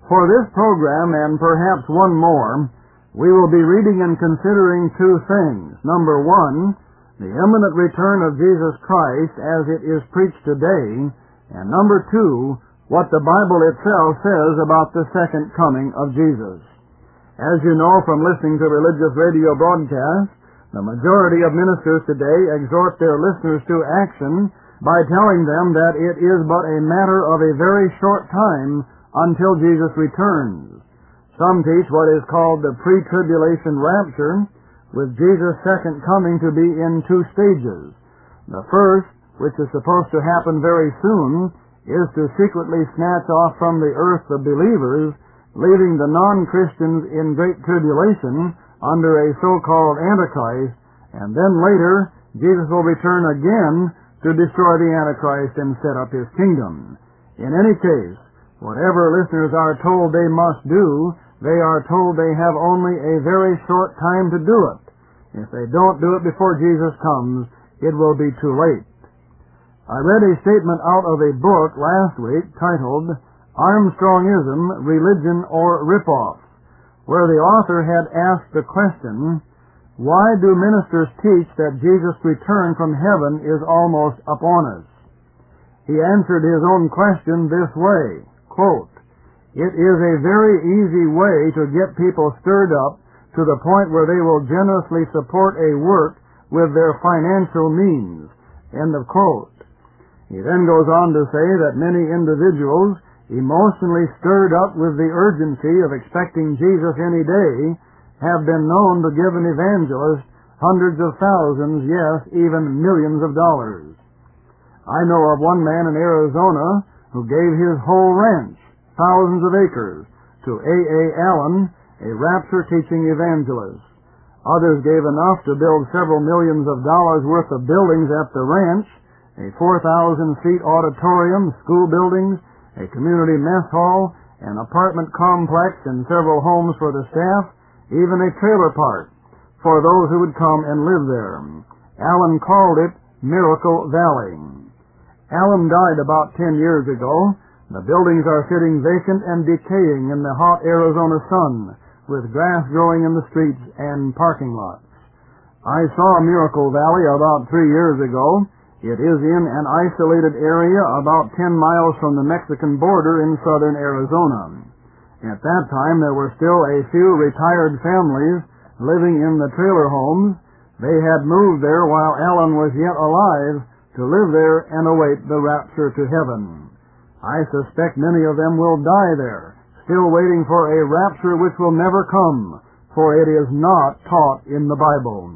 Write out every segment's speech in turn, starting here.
For this program, and perhaps one more, we will be reading and considering two things. Number one, the imminent return of Jesus Christ as it is preached today, and number two, what the Bible itself says about the second coming of Jesus. As you know from listening to religious radio broadcasts, the majority of ministers today exhort their listeners to action by telling them that it is but a matter of a very short time until Jesus returns. Some teach what is called the pre-tribulation rapture, with Jesus' second coming to be in two stages. The first, which is supposed to happen very soon, is to secretly snatch off from the earth the believers, leaving the non-Christians in great tribulation under a so-called Antichrist, and then later Jesus will return again to destroy the Antichrist and set up his kingdom. In any case, whatever listeners are told they must do, they are told they have only a very short time to do it. If they don't do it before Jesus comes, it will be too late. I read a statement out of a book last week titled Armstrongism, Religion or Ripoff, where the author had asked the question, why do ministers teach that Jesus' return from heaven is almost upon us? He answered his own question this way, quote, "It is a very easy way to get people stirred up to the point where they will generously support a work with their financial means." End of quote. He then goes on to say that many individuals, emotionally stirred up with the urgency of expecting Jesus any day, have been known to give an evangelist hundreds of thousands, yes, even millions of dollars. I know of one man in Arizona who gave his whole ranch, thousands of acres, to A.A. Allen, a rapture teaching evangelist. Others gave enough to build several millions of dollars worth of buildings at the ranch, a 4,000-seat auditorium, school buildings, a community mess hall, an apartment complex, and several homes for the staff, even a trailer park for those who would come and live there. Allen called it Miracle Valley. Allen died about 10 years ago. The buildings are sitting vacant and decaying in the hot Arizona sun, with grass growing in the streets and parking lots. I saw Miracle Valley about 3 years ago. It is in an isolated area about 10 miles from the Mexican border in southern Arizona. At that time, there were still a few retired families living in the trailer homes. They had moved there while Allen was yet alive to live there and await the rapture to heaven. I suspect many of them will die there, still waiting for a rapture which will never come, for it is not taught in the Bible.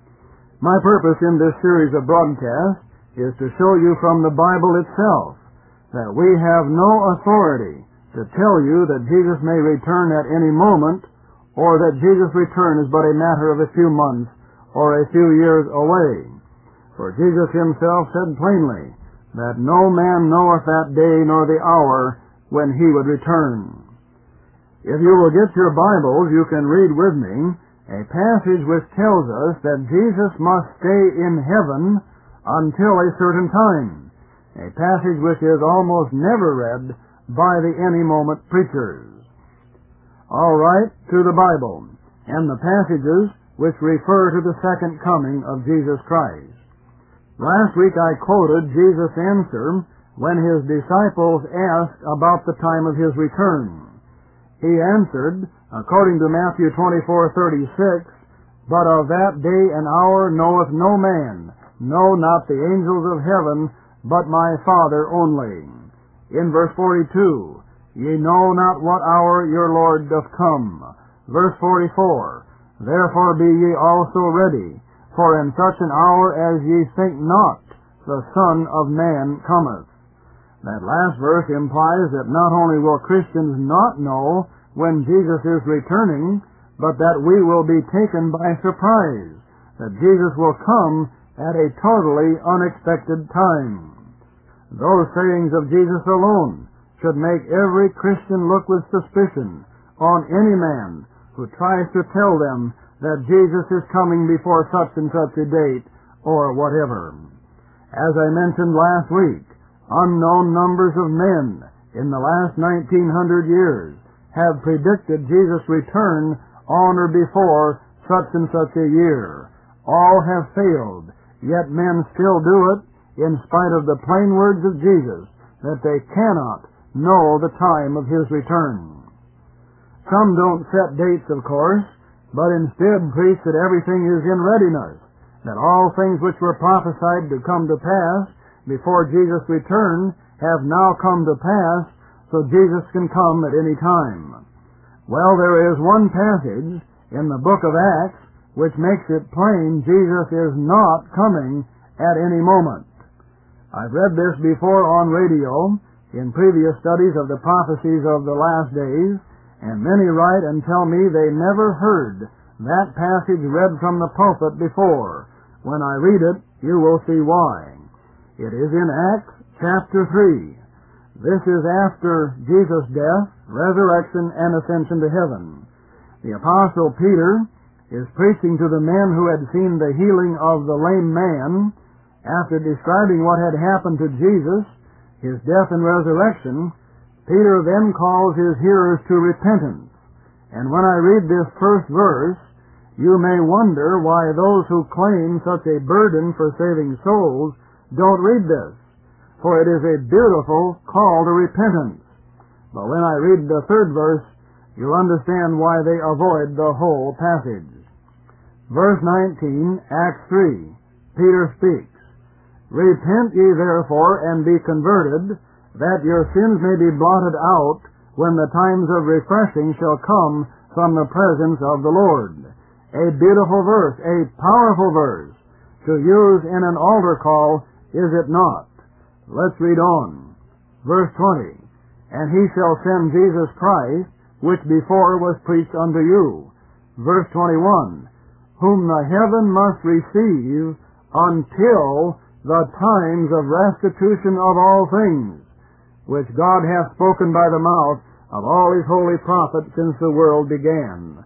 My purpose in this series of broadcasts is to show you from the Bible itself that we have no authority to tell you that Jesus may return at any moment, or that Jesus' return is but a matter of a few months or a few years away. For Jesus himself said plainly that no man knoweth that day nor the hour when he would return. If you will get your Bibles, you can read with me a passage which tells us that Jesus must stay in heaven until a certain time, a passage which is almost never read by the any-moment preachers. All right, to the Bible, and the passages which refer to the second coming of Jesus Christ. Last week I quoted Jesus' answer when his disciples asked about the time of his return. He answered, according to Matthew 24:36, "But of that day and hour knoweth no man, no, not the angels of heaven, but my Father only." In verse 42, "Ye know not what hour your Lord doth come." Verse 44, "Therefore be ye also ready, for in such an hour as ye think not, the Son of Man cometh." That last verse implies that not only will Christians not know when Jesus is returning, but that we will be taken by surprise, that Jesus will come at a totally unexpected time. Those sayings of Jesus alone should make every Christian look with suspicion on any man who tries to tell them that Jesus is coming before such and such a date or whatever. As I mentioned last week, unknown numbers of men in the last 1900 years have predicted Jesus' return on or before such and such a year. All have failed, yet men still do it in spite of the plain words of Jesus that they cannot know the time of His return. Some don't set dates, of course, but instead preach that everything is in readiness, that all things which were prophesied to come to pass before Jesus' return have now come to pass, so Jesus can come at any time. Well, there is one passage in the book of Acts which makes it plain Jesus is not coming at any moment. I've read this before on radio in previous studies of the prophecies of the last days, and many write and tell me they never heard that passage read from the pulpit before. When I read it, you will see why. It is in Acts chapter 3. This is after Jesus' death, resurrection, and ascension to heaven. The Apostle Peter is preaching to the men who had seen the healing of the lame man. After describing what had happened to Jesus, His death and resurrection, Peter then calls his hearers to repentance. And when I read this first verse, you may wonder why those who claim such a burden for saving souls don't read this, for it is a beautiful call to repentance. But when I read the third verse, you'll understand why they avoid the whole passage. Verse 19, Acts 3, Peter speaks, "Repent ye therefore, and be converted, that your sins may be blotted out, when the times of refreshing shall come from the presence of the Lord." A beautiful verse, a powerful verse, to use in an altar call, is it not? Let's read on. Verse 20, "And He shall send Jesus Christ, which before was preached unto you." Verse 21, "Whom the heaven must receive until the times of restitution of all things, which God hath spoken by the mouth of all His holy prophets since the world began."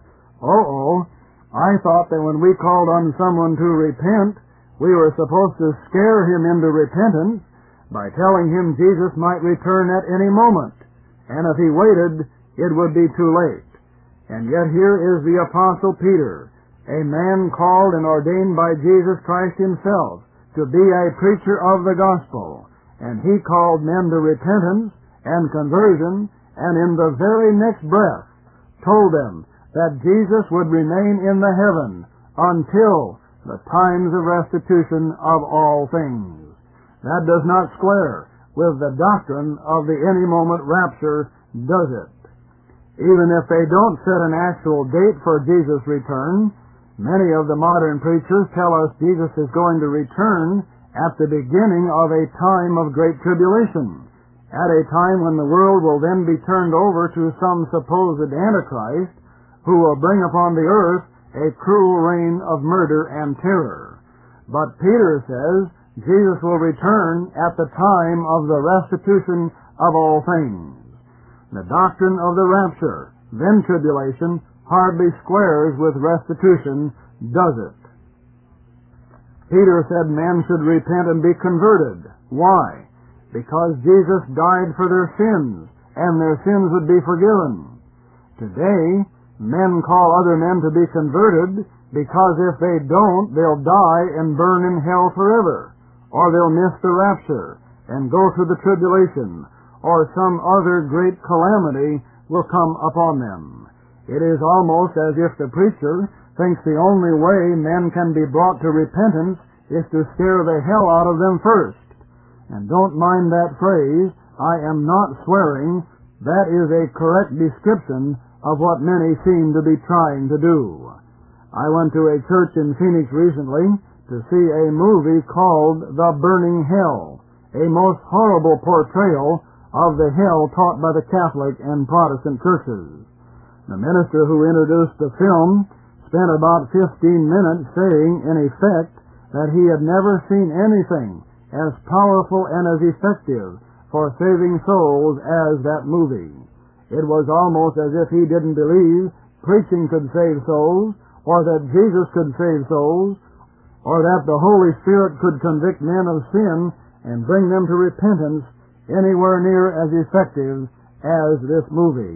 I thought that when we called on someone to repent, we were supposed to scare him into repentance by telling him Jesus might return at any moment, and if he waited, it would be too late. And yet here is the Apostle Peter, a man called and ordained by Jesus Christ Himself to be a preacher of the gospel, and he called men to repentance and conversion, and in the very next breath told them that Jesus would remain in the heaven until the times of restitution of all things. That does not square with the doctrine of the any moment rapture, does it? Even if they don't set an actual date for Jesus' return, many of the modern preachers tell us Jesus is going to return at the beginning of a time of great tribulation, at a time when the world will then be turned over to some supposed Antichrist who will bring upon the earth a cruel reign of murder and terror. But Peter says Jesus will return at the time of the restitution of all things. The doctrine of the rapture, then tribulation, hardly squares with restitution, does it? Peter said men should repent and be converted. Why? Because Jesus died for their sins, and their sins would be forgiven. Today, men call other men to be converted because if they don't, they'll die and burn in hell forever, or they'll miss the rapture and go through the tribulation, or some other great calamity will come upon them. It is almost as if the preacher thinks the only way men can be brought to repentance is to scare the hell out of them first. And don't mind that phrase, I am not swearing. That is a correct description of what many seem to be trying to do. I went to a church in Phoenix recently to see a movie called The Burning Hell, a most horrible portrayal of the hell taught by the Catholic and Protestant churches. The minister who introduced the film spent about 15 minutes saying, in effect, that he had never seen anything as powerful and as effective for saving souls as that movie. It was almost as if he didn't believe preaching could save souls, or that Jesus could save souls, or that the Holy Spirit could convict men of sin and bring them to repentance anywhere near as effective as this movie.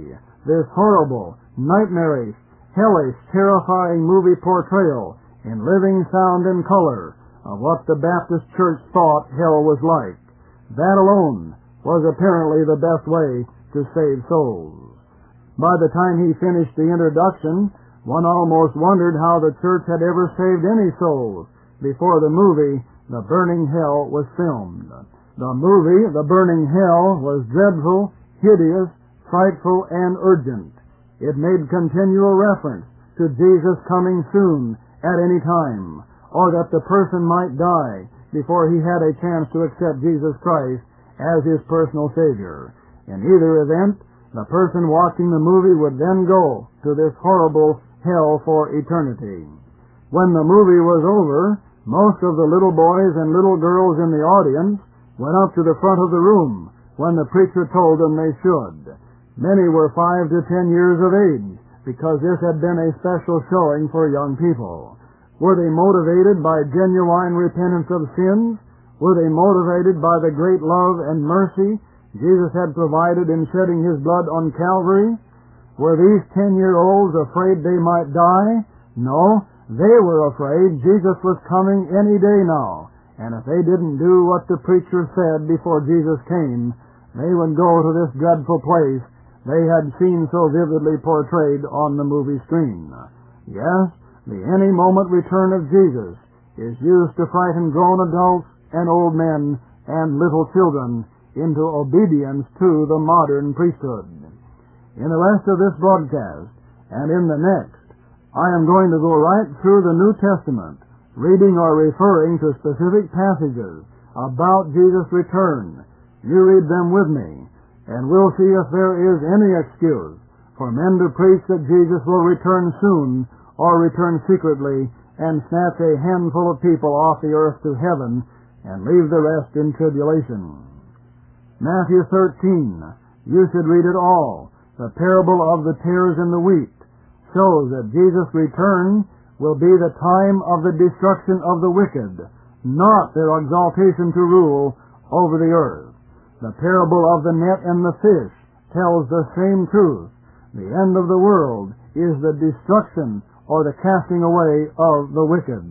this horrible, nightmarish, hellish, terrifying movie portrayal in living sound and color of what the Baptist Church thought hell was like. That alone was apparently the best way to save souls. By the time he finished the introduction, one almost wondered how the church had ever saved any souls before the movie The Burning Hell was filmed. The movie The Burning Hell was dreadful, hideous, frightful, and urgent. It made continual reference to Jesus coming soon at any time, or that the person might die before he had a chance to accept Jesus Christ as his personal Savior. In either event, the person watching the movie would then go to this horrible hell for eternity. When the movie was over, most of the little boys and little girls in the audience went up to the front of the room when the preacher told them they should. Many were 5 to 10 years of age, because this had been a special showing for young people. Were they motivated by genuine repentance of sins? Were they motivated by the great love and mercy Jesus had provided in shedding his blood on Calvary? Were these 10-year-olds afraid they might die? No, they were afraid Jesus was coming any day now, and if they didn't do what the preacher said before Jesus came, they would go to this dreadful place they had seen so vividly portrayed on the movie screen. Yes, the any moment return of Jesus is used to frighten grown adults and old men and little children into obedience to the modern priesthood. In the rest of this broadcast, and in the next, I am going to go right through the New Testament, reading or referring to specific passages about Jesus' return. You read them with me, and we'll see if there is any excuse for men to preach that Jesus will return soon or return secretly and snatch a handful of people off the earth to heaven and leave the rest in tribulation. Matthew 13, you should read it all. The parable of the tares and the wheat shows that Jesus' return will be the time of the destruction of the wicked, not their exaltation to rule over the earth. The parable of the net and the fish tells the same truth. The end of the world is the destruction or the casting away of the wicked.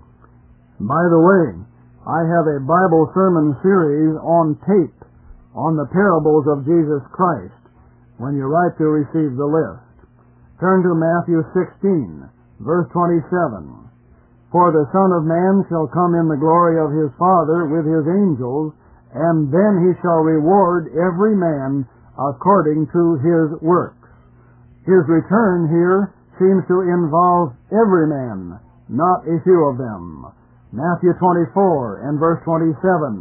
By the way, I have a Bible sermon series on tape on the parables of Jesus Christ when you write to receive the list. Turn to Matthew 16, verse 27. For the Son of Man shall come in the glory of his Father with his angels, and then he shall reward every man according to his works. His return here seems to involve every man, not a few of them. Matthew 24 and verse 27.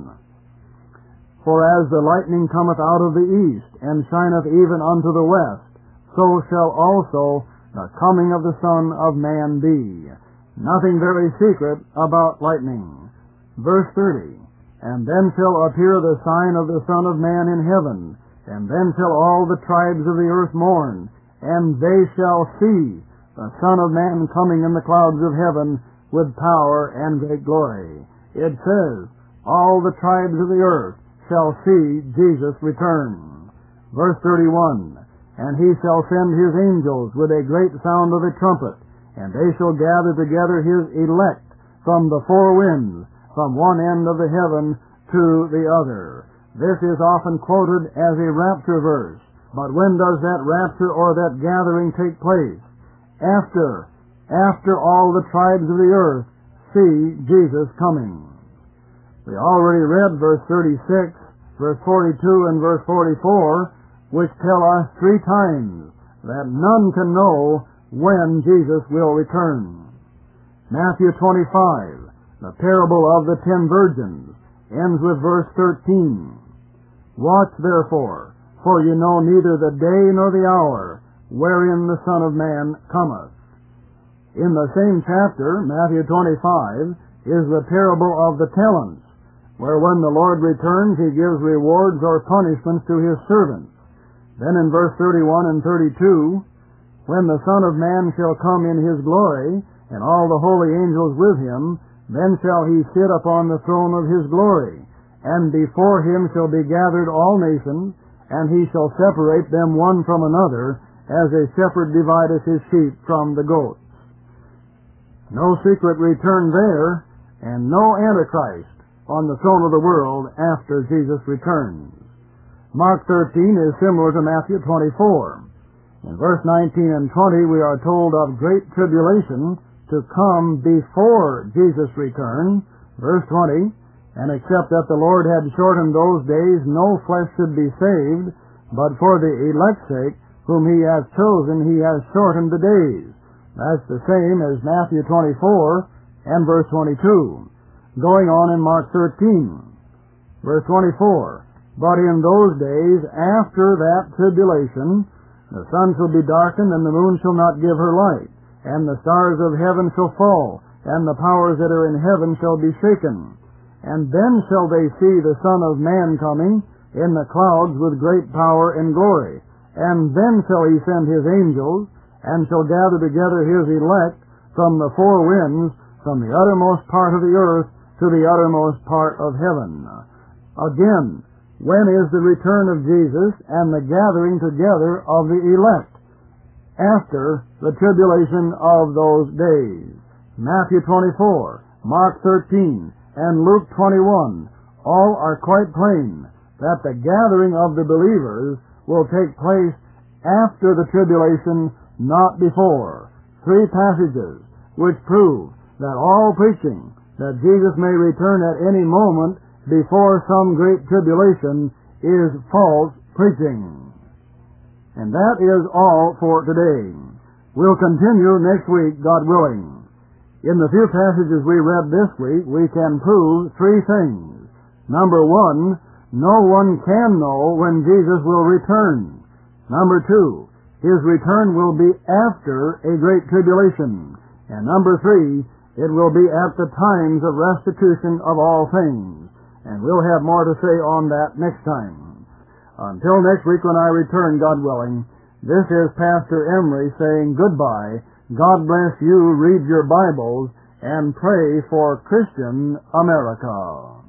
For as the lightning cometh out of the east, and shineth even unto the west, so shall also the coming of the Son of Man be. Nothing very secret about lightning. Verse 30. And then shall appear the sign of the Son of Man in heaven, and then shall all the tribes of the earth mourn, and they shall see the Son of Man coming in the clouds of heaven with power and great glory. It says, all the tribes of the earth shall see Jesus return. Verse 31, and he shall send his angels with a great sound of a trumpet, and they shall gather together his elect from the four winds, from one end of the heaven to the other. This is often quoted as a rapture verse, but when does that rapture or that gathering take place? After all the tribes of the earth see Jesus coming. We already read verse 36, verse 42, and verse 44, which tell us 3 times that none can know when Jesus will return. Matthew 25, the parable of the 10 virgins, ends with verse 13. Watch therefore, for you know neither the day nor the hour wherein the Son of Man cometh. In the same chapter, Matthew 25, is the parable of the talents, where when the Lord returns, he gives rewards or punishments to his servants. Then in verse 31 and 32, when the Son of Man shall come in his glory, and all the holy angels with him, then shall he sit upon the throne of his glory, and before him shall be gathered all nations, and he shall separate them one from another, as a shepherd divideth his sheep from the goats. No secret return there, and no Antichrist on the throne of the world after Jesus returns. Mark 13 is similar to Matthew 24. In verse 19 and 20 we are told of great tribulation to come before Jesus' return. Verse 20, and except that the Lord had shortened those days, no flesh should be saved, but for the elect's sake, whom he hath chosen, he has shortened the days. That's the same as Matthew 24 and verse 22. Going on in Mark 13, verse 24, but in those days after that tribulation, the sun shall be darkened, and the moon shall not give her light, and the stars of heaven shall fall, and the powers that are in heaven shall be shaken. And then shall they see the Son of Man coming in the clouds with great power and glory. And then shall he send his angels, and shall gather together his elect from the four winds, from the uttermost part of the earth to the uttermost part of heaven. Again, when is the return of Jesus and the gathering together of the elect? After the tribulation of those days. Matthew 24, Mark 13, and Luke 21, all are quite plain that the gathering of the believers will take place after the tribulation, not before. Three passages which prove that all preaching that Jesus may return at any moment before some great tribulation is false preaching. And that is all for today. We'll continue next week, God willing. In the few passages we read this week, we can prove three things. Number one, no one can know when Jesus will return. Number two, his return will be after a great tribulation. And number three, it will be at the times of restitution of all things. And we'll have more to say on that next time. Until next week when I return, God willing, this is Pastor Emery saying goodbye. God bless you, read your Bibles, and pray for Christian America.